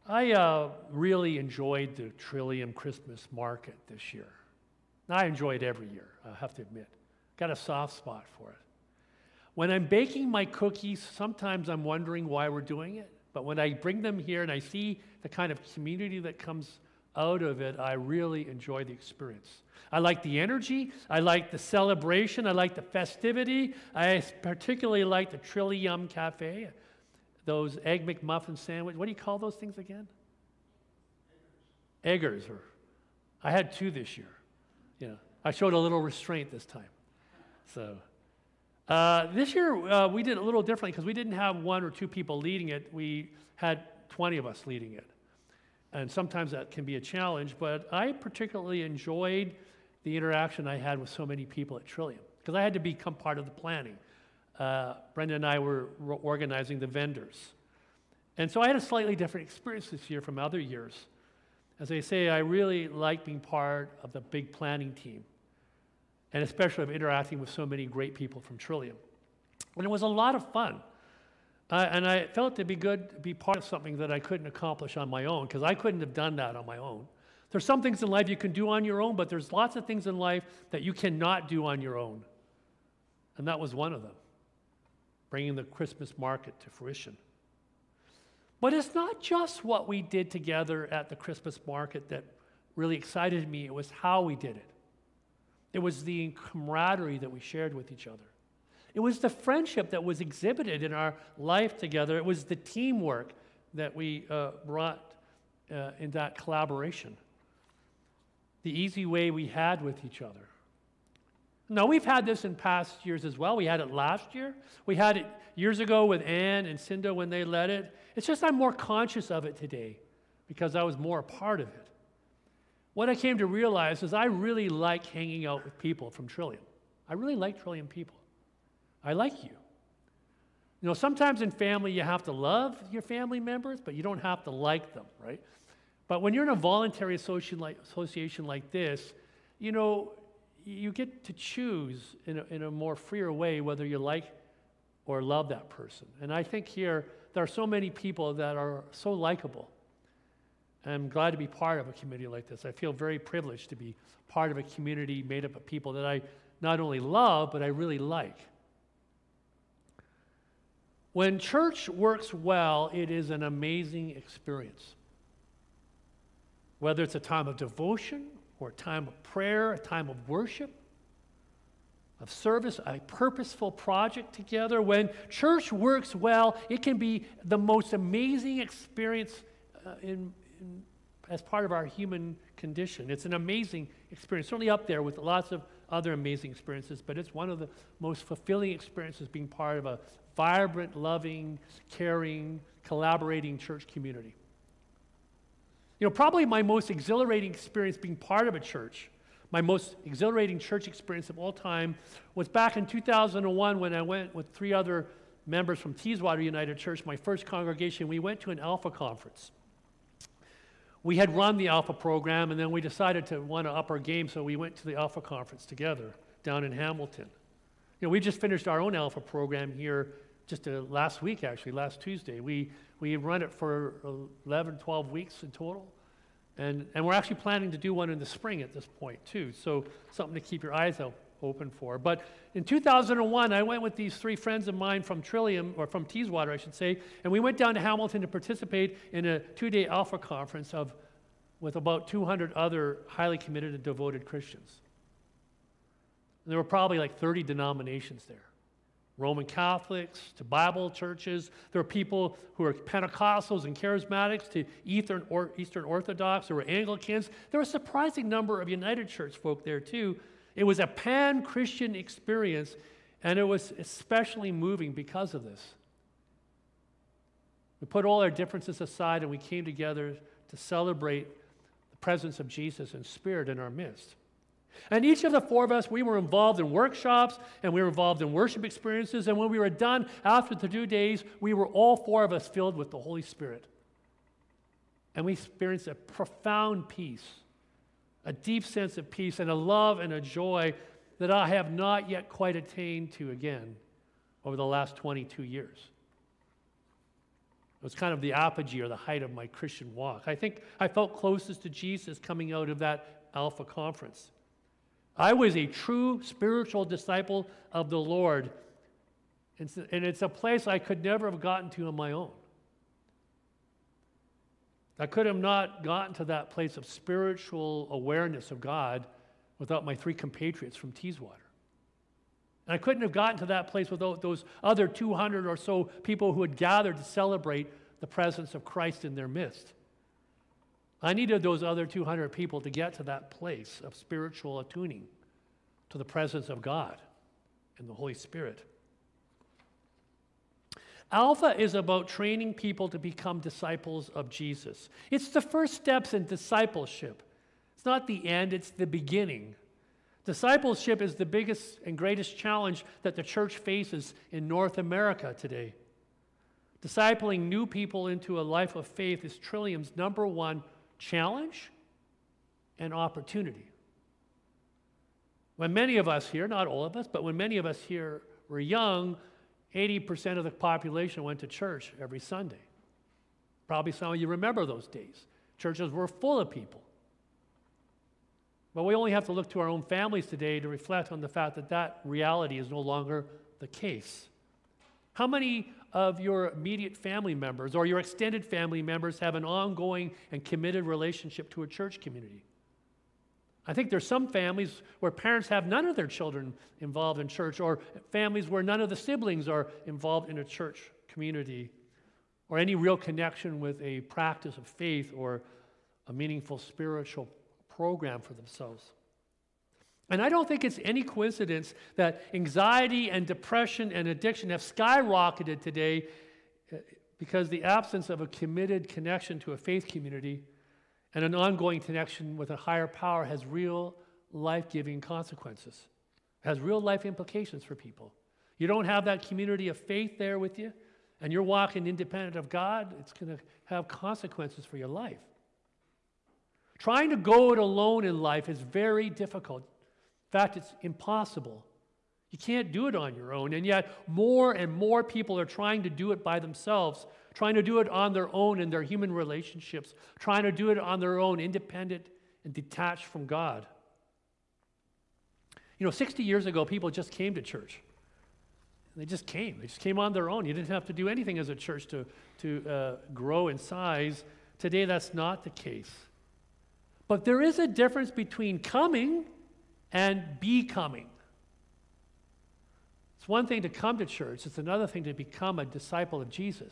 I really enjoyed the Trillium Christmas market this year. I enjoy it every year, I have to admit. Got a soft spot for it. When I'm baking my cookies, sometimes I'm wondering why we're doing it. But when I bring them here and I see the kind of community that comes out of it, I really enjoy the experience. I like the energy, I like the celebration, I like the festivity. I particularly like the Trillium Cafe, those Egg McMuffin sandwich. What do you call those things again? Eggers. I had 2 this year. I showed a little restraint this time. So this year we did it a little differently because we didn't have 1 or 2 people leading it. We had 20 of us leading it. And sometimes that can be a challenge, but I particularly enjoyed the interaction I had with so many people at Trillium because I had to become part of the planning. Brenda and I were organizing the vendors. And so I had a slightly different experience this year from other years. As I say, I really like being part of the big planning team, and especially of interacting with so many great people from Trillium. And it was a lot of fun. And I felt it'd be good to be part of something that I couldn't accomplish on my own, because I couldn't have done that on my own. There's some things in life you can do on your own, but there's lots of things in life that you cannot do on your own. And that was one of them, bringing the Christmas market to fruition. But it's not just what we did together at the Christmas market that really excited me. It was how we did it. It was the camaraderie that we shared with each other. It was the friendship that was exhibited in our life together. It was the teamwork that we brought in that collaboration. The easy way we had with each other. Now, we've had this in past years as well. We had it last year. We had it years ago with Ann and Cinda when they led it. It's just I'm more conscious of it today because I was more a part of it. What I came to realize is I really like hanging out with people from Trillium. I really like Trillium people. I like you. Sometimes in family you have to love your family members, but you don't have to like them, right? But when you're in a voluntary association like this, you get to choose in a more freer way whether you like or love that person. And I think here there are so many people that are so likable. I'm glad to be part of a community like this. I feel very privileged to be part of a community made up of people that I not only love, but I really like. When church works well, it is an amazing experience. Whether it's a time of devotion or a time of prayer, a time of worship, of service, a purposeful project together. When church works well, it can be the most amazing experience as part of our human condition. It's an amazing experience, certainly up there with lots of other amazing experiences, but it's one of the most fulfilling experiences being part of a vibrant, loving, caring, collaborating church community. Probably my most exhilarating experience being part of a church, my most exhilarating church experience of all time was back in 2001 when I went with 3 other members from Teeswater United Church, my first congregation. We went to an Alpha conference. We had run the Alpha program, and then we decided to want to up our game, so we went to the Alpha conference together down in Hamilton. We just finished our own Alpha program here just last week, actually, last Tuesday. We run it for 11, 12 weeks in total. And we're actually planning to do one in the spring at this point, too. So something to keep your eyes open for. But in 2001, I went with these 3 friends of mine from Trillium, or from Teeswater, I should say, and we went down to Hamilton to participate in a 2-day Alpha conference with about 200 other highly committed and devoted Christians. And there were probably like 30 denominations there. Roman Catholics to Bible churches. There were people who were Pentecostals and Charismatics to Eastern Orthodox. There were Anglicans. There were a surprising number of United Church folk there too. It was a pan-Christian experience, and it was especially moving because of this. We put all our differences aside and we came together to celebrate the presence of Jesus in spirit in our midst. And each of the 4 of us, we were involved in workshops, and we were involved in worship experiences, and when we were done after the 2 days, we were all 4 of us filled with the Holy Spirit. And we experienced a profound peace, a deep sense of peace, and a love and a joy that I have not yet quite attained to again over the last 22 years. was kind of the apogee or the height of my Christian walk. I think I felt closest to Jesus coming out of that Alpha conference. I was a true spiritual disciple of the Lord, and it's a place I could never have gotten to on my own. I could have not gotten to that place of spiritual awareness of God without my 3 compatriots from Teeswater. And I couldn't have gotten to that place without those other 200 or so people who had gathered to celebrate the presence of Christ in their midst. I needed those other 200 people to get to that place of spiritual attuning to the presence of God and the Holy Spirit. Alpha is about training people to become disciples of Jesus. It's the first steps in discipleship. It's not the end, it's the beginning. Discipleship is the biggest and greatest challenge that the church faces in North America today. Discipling new people into a life of faith is Trillium's #1 challenge and opportunity. When many of us here, not all of us, but when many of us here were young, 80% of the population went to church every Sunday. Probably some of you remember those days. Churches were full of people. But we only have to look to our own families today to reflect on the fact that that reality is no longer the case. How many of your immediate family members or your extended family members have an ongoing and committed relationship to a church community? I think there's some families where parents have none of their children involved in church, or families where none of the siblings are involved in a church community, or any real connection with a practice of faith or a meaningful spiritual program for themselves. And I don't think it's any coincidence that anxiety and depression and addiction have skyrocketed today because the absence of a committed connection to a faith community and an ongoing connection with a higher power has real life-giving consequences, has real life implications for people. You don't have that community of faith there with you, and you're walking independent of God, it's going to have consequences for your life. Trying to go it alone in life is very difficult. In fact, it's impossible. You can't do it on your own, and yet more and more people are trying to do it by themselves, trying to do it on their own in their human relationships, trying to do it on their own, independent and detached from God. 60 years ago, people just came to church. They just came. They just came on their own. You didn't have to do anything as a church to grow in size. Today, that's not the case. But there is a difference between coming and becoming. It's one thing to come to church. It's another thing to become a disciple of Jesus.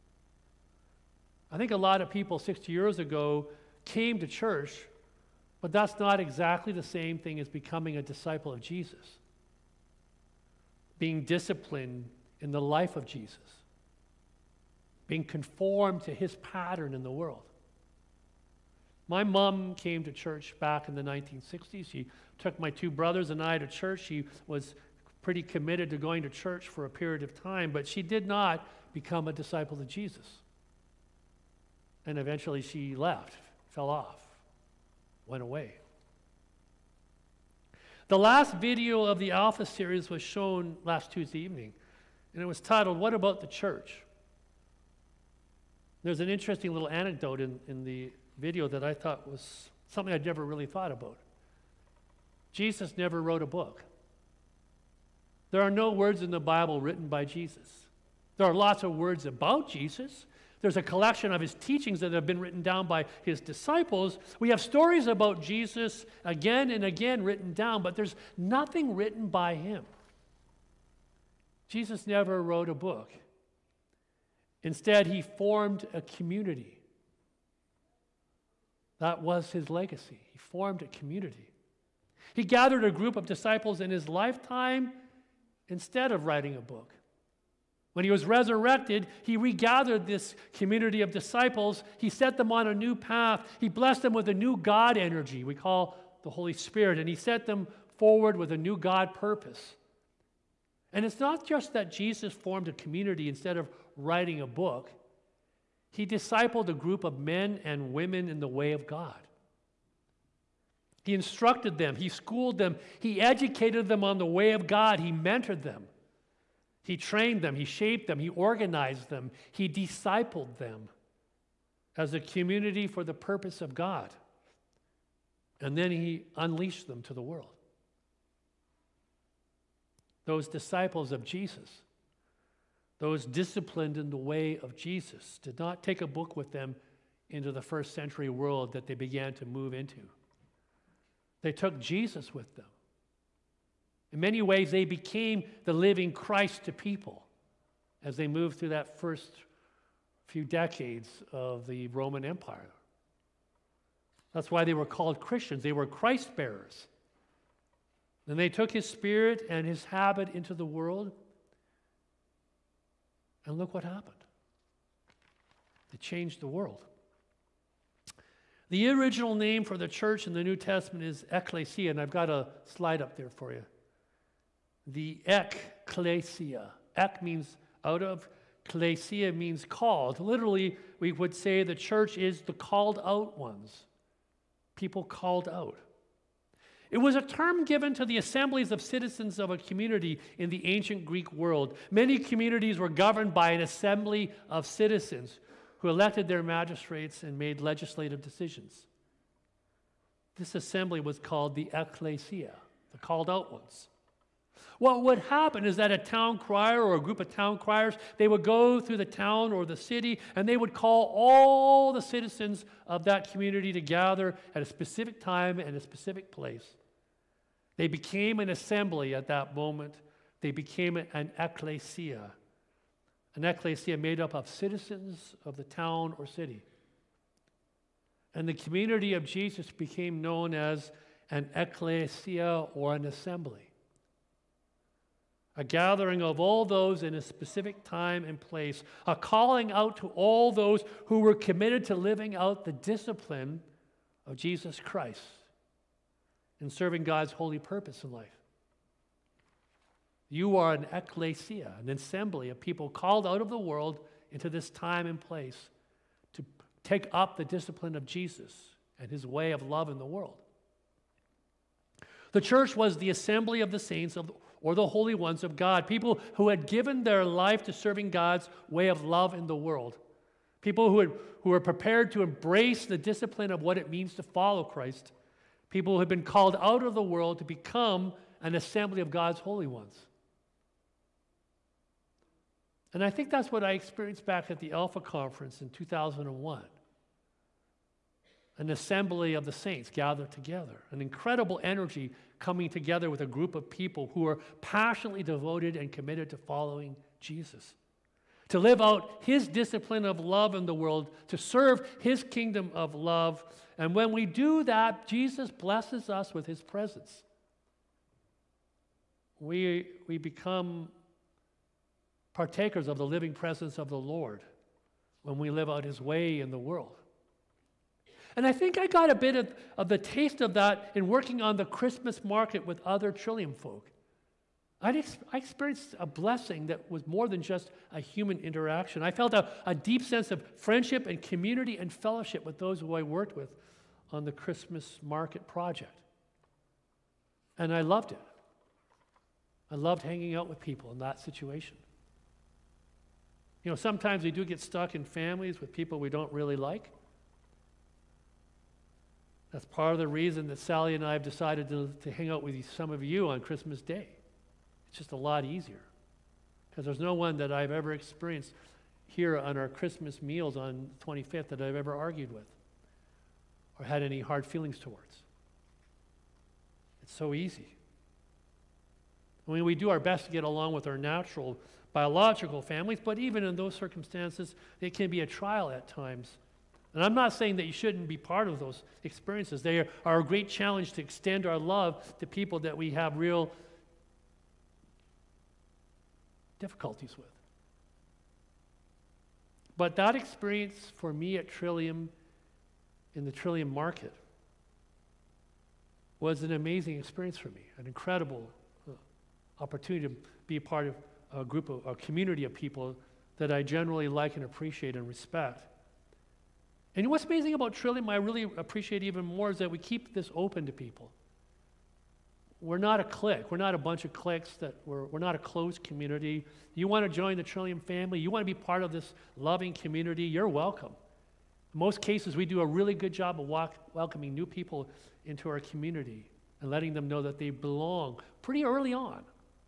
I think a lot of people 60 years ago came to church, but that's not exactly the same thing as becoming a disciple of Jesus. Being disciplined in the life of Jesus. Being conformed to his pattern in the world. My mom came to church back in the 1960s. She took my 2 brothers and I to church. She was pretty committed to going to church for a period of time, but she did not become a disciple of Jesus. And eventually she left, fell off, went away. The last video of the Alpha series was shown last Tuesday evening, and it was titled, "What About the Church?" There's an interesting little anecdote in the video that I thought was something I'd never really thought about. Jesus never wrote a book. There are no words in the Bible written by Jesus. There are lots of words about Jesus. There's a collection of his teachings that have been written down by his disciples. We have stories about Jesus again and again written down, but there's nothing written by him. Jesus never wrote a book. Instead, he formed a community. That was his legacy. He formed a community. He gathered a group of disciples in his lifetime instead of writing a book. When he was resurrected, he regathered this community of disciples. He set them on a new path. He blessed them with a new God energy we call the Holy Spirit, and he set them forward with a new God purpose. And it's not just that Jesus formed a community instead of writing a book. He discipled a group of men and women in the way of God. He instructed them. He schooled them. He educated them on the way of God. He mentored them. He trained them, he shaped them, he organized them, he discipled them as a community for the purpose of God. And then he unleashed them to the world. Those disciples of Jesus, those disciplined in the way of Jesus, did not take a book with them into the first century world that they began to move into. They took Jesus with them. In many ways, they became the living Christ to people as they moved through that first few decades of the Roman Empire. That's why they were called Christians. They were Christ bearers. And they took his spirit and his habit into the world. And look what happened. They changed the world. The original name for the church in the New Testament is ecclesia, and I've got a slide up there for you. The ecclesia. Ek means out of, klesia means called. Literally, we would say the church is the called out ones. People called out. It was a term given to the assemblies of citizens of a community in the ancient Greek world. Many communities were governed by an assembly of citizens who elected their magistrates and made legislative decisions. This assembly was called the ecclesia, the called out ones. What would happen is that a town crier or a group of town criers, they would go through the town or the city and they would call all the citizens of that community to gather at a specific time and a specific place. They became an assembly at that moment. They became an ecclesia. An ecclesia made up of citizens of the town or city. And the community of Jesus became known as an ecclesia or an assembly. A gathering of all those in a specific time and place, a calling out to all those who were committed to living out the discipline of Jesus Christ and serving God's holy purpose in life. You are an ecclesia, an assembly of people called out of the world into this time and place to take up the discipline of Jesus and his way of love in the world. The church was the assembly of the saints or the holy ones of God, people who had given their life to serving God's way of love in the world, people who were prepared to embrace the discipline of what it means to follow Christ, people who had been called out of the world to become an assembly of God's holy ones. And I think that's what I experienced back at the Alpha Conference in 2001. An assembly of the saints gathered together, an incredible energy coming together with a group of people who are passionately devoted and committed to following Jesus, to live out his discipline of love in the world, to serve his kingdom of love. And when we do that, Jesus blesses us with his presence. We become partakers of the living presence of the Lord when we live out his way in the world. And I think I got a bit of the taste of that in working on the Christmas market with other Trillium folk. I experienced a blessing that was more than just a human interaction. I felt a deep sense of friendship and community and fellowship with those who I worked with on the Christmas market project. And I loved it. I loved hanging out with people in that situation. You know, sometimes we do get stuck in families with people we don't really like. That's part of the reason that Sally and I have decided to hang out with some of you on Christmas Day. It's just a lot easier because there's no one that I've ever experienced here on our Christmas meals on the 25th that I've ever argued with or had any hard feelings towards. It's so easy. I mean, we do our best to get along with our natural, biological families, but even in those circumstances, it can be a trial at times. And I'm not saying that you shouldn't be part of those experiences. They are a great challenge to extend our love to people that we have real difficulties with. But that experience for me at Trillium, in the Trillium market, was an amazing experience for me, an incredible opportunity to be a part of a community of people that I generally like and appreciate and respect. And what's amazing about Trillium, I really appreciate even more, is that we keep this open to people. we're not a clique. We're not a bunch of cliques. We're not a closed community. You want to join the Trillium family? You want to be part of this loving community? You're welcome. In most cases, we do a really good job of welcoming new people into our community and letting them know that they belong pretty early on.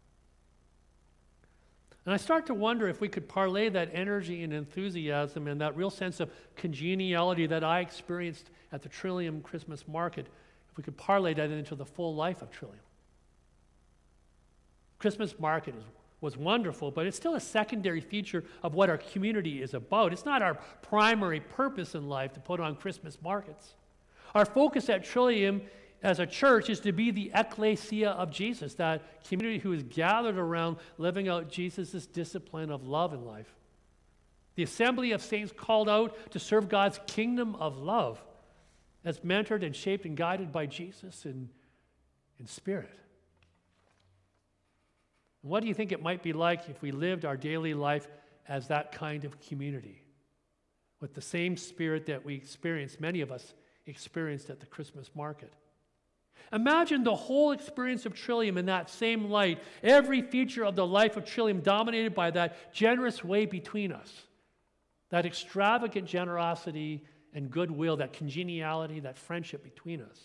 And I start to wonder if we could parlay that energy and enthusiasm and that real sense of congeniality that I experienced at the Trillium Christmas market, if we could parlay that into the full life of Trillium. Christmas market was wonderful, but it's still a secondary feature of what our community is about. It's not our primary purpose in life to put on Christmas markets. Our focus at Trillium as a church is to be the ecclesia of Jesus, that community who is gathered around living out Jesus' discipline of love in life. The assembly of saints called out to serve God's kingdom of love, as mentored and shaped and guided by Jesus in spirit. What do you think it might be like if we lived our daily life as that kind of community, with the same spirit that we experienced, many of us experienced at the Christmas market? Imagine the whole experience of Trillium in that same light, every feature of the life of Trillium dominated by that generous way between us, that extravagant generosity and goodwill, that congeniality, that friendship between us.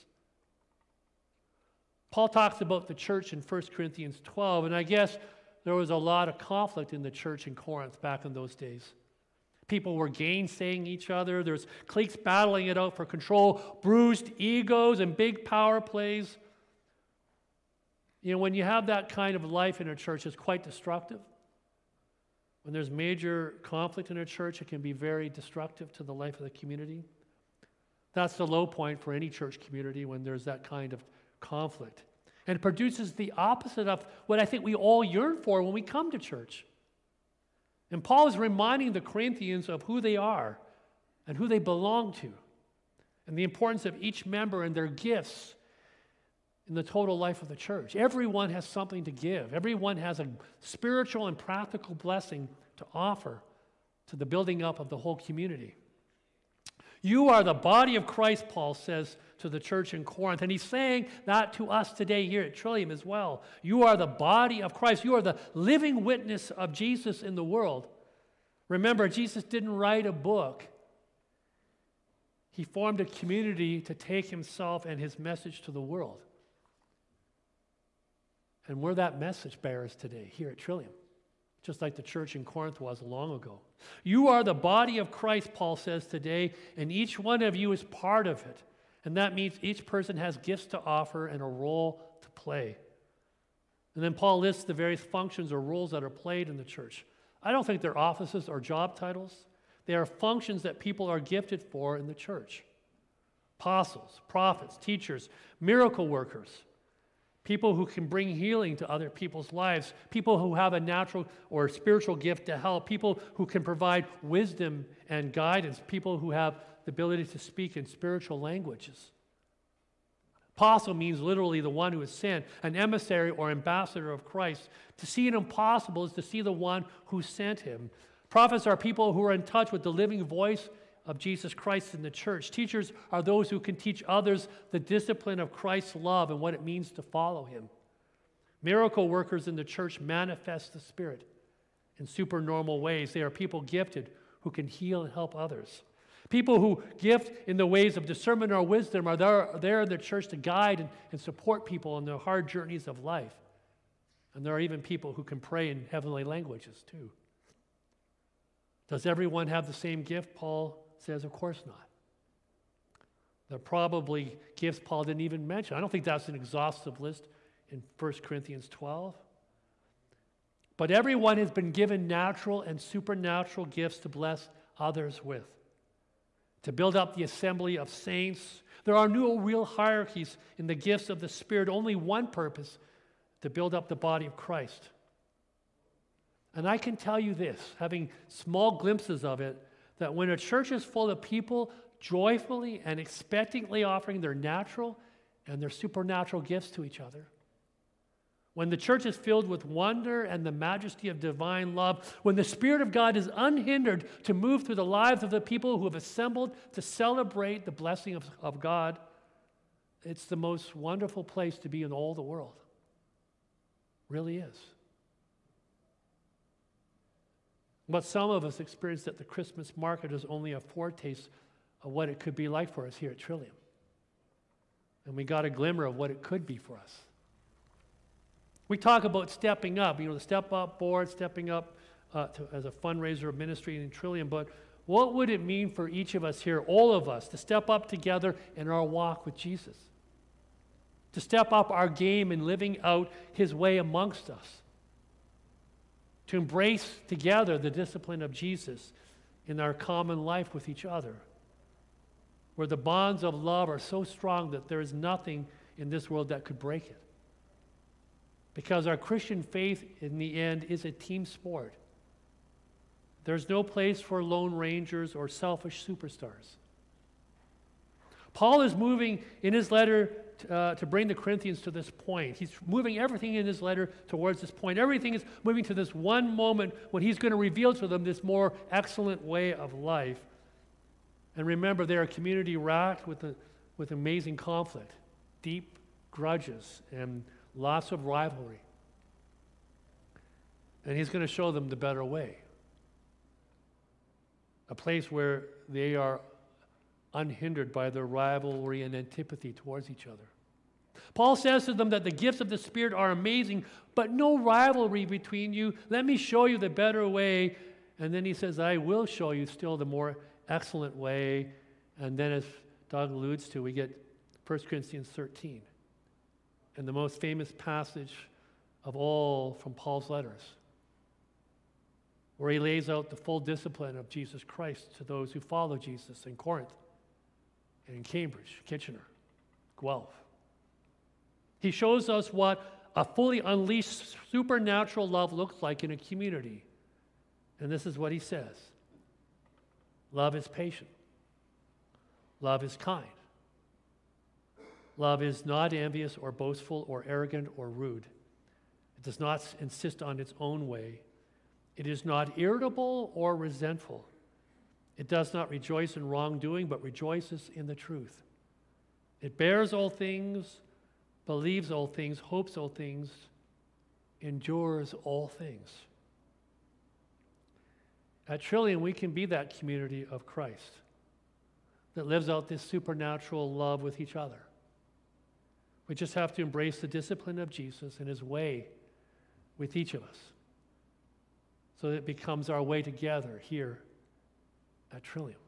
Paul talks about the church in 1 Corinthians 12, and I guess there was a lot of conflict in the church in Corinth back in those days. People were gainsaying each other. There's cliques battling it out for control, bruised egos, and big power plays. You know, when you have that kind of life in a church, it's quite destructive. When there's major conflict in a church, it can be very destructive to the life of the community. That's the low point for any church community, when there's that kind of conflict. And it produces the opposite of what I think we all yearn for when we come to church. And Paul is reminding the Corinthians of who they are and who they belong to, and the importance of each member and their gifts in the total life of the church. Everyone has something to give. Everyone has a spiritual and practical blessing to offer to the building up of the whole community. You are the body of Christ, Paul says to the church in Corinth, and he's saying that to us today here at Trillium as well. You are the body of Christ. You are the living witness of Jesus in the world. Remember, Jesus didn't write a book. He formed a community to take himself and his message to the world. And we're that message bearers today here at Trillium, just like the church in Corinth was long ago. You are the body of Christ, Paul says today, and each one of you is part of it. And that means each person has gifts to offer and a role to play. And then Paul lists the various functions or roles that are played in the church. I don't think they're offices or job titles. They are functions that people are gifted for in the church. Apostles, prophets, teachers, miracle workers, people who can bring healing to other people's lives, people who have a natural or spiritual gift to help, people who can provide wisdom and guidance, people who have the ability to speak in spiritual languages. Apostle means literally the one who is sent, an emissary or ambassador of Christ. To see an impossible is to see the one who sent him. Prophets are people who are in touch with the living voice of Jesus Christ in the church. Teachers are those who can teach others the discipline of Christ's love and what it means to follow him. Miracle workers in the church manifest the Spirit in supernormal ways. They are people gifted who can heal and help others. People who gift in the ways of discernment or wisdom are there in the church to guide and support people in their hard journeys of life. And there are even people who can pray in heavenly languages too. Does everyone have the same gift? Paul says, of course not. There are probably gifts Paul didn't even mention. I don't think that's an exhaustive list in 1 Corinthians 12. But everyone has been given natural and supernatural gifts to bless others with, to build up the assembly of saints. There are no real hierarchies in the gifts of the Spirit, only one purpose, to build up the body of Christ. And I can tell you this, having small glimpses of it, that when a church is full of people joyfully and expectantly offering their natural and their supernatural gifts to each other, when the church is filled with wonder and the majesty of divine love, when the Spirit of God is unhindered to move through the lives of the people who have assembled to celebrate the blessing of God, it's the most wonderful place to be in all the world. Really is. What some of us experienced at the Christmas market is only a foretaste of what it could be like for us here at Trillium. And we got a glimmer of what it could be for us. We talk about stepping up, the Step Up board, stepping up as a fundraiser of ministry in Trillium, but what would it mean for each of us here, all of us, to step up together in our walk with Jesus? To step up our game in living out his way amongst us? To embrace together the discipline of Jesus in our common life with each other, where the bonds of love are so strong that there is nothing in this world that could break it. Because our Christian faith, in the end, is a team sport. There's no place for lone rangers or selfish superstars. Paul is moving in his letter to bring the Corinthians to this point. He's moving everything in his letter towards this point. Everything is moving to this one moment when he's going to reveal to them this more excellent way of life. And remember, they're a community racked with amazing conflict, deep grudges, and lots of rivalry. And he's going to show them the better way. A place where they are unhindered by their rivalry and antipathy towards each other. Paul says to them that the gifts of the Spirit are amazing, but no rivalry between you. Let me show you the better way. And then he says, I will show you still the more excellent way. And then, as Doug alludes to, we get 1 Corinthians 13, and the most famous passage of all from Paul's letters, where he lays out the full discipline of Jesus Christ to those who follow Jesus in Corinth, and in Cambridge, Kitchener, Guelph. He shows us what a fully unleashed supernatural love looks like in a community. And this is what he says. Love is patient. Love is kind. Love is not envious or boastful or arrogant or rude. It does not insist on its own way. It is not irritable or resentful. It does not rejoice in wrongdoing, but rejoices in the truth. It bears all things, believes all things, hopes all things, endures all things. At Trillium, we can be that community of Christ that lives out this supernatural love with each other. We just have to embrace the discipline of Jesus and his way with each of us, so that it becomes our way together here at Trillium.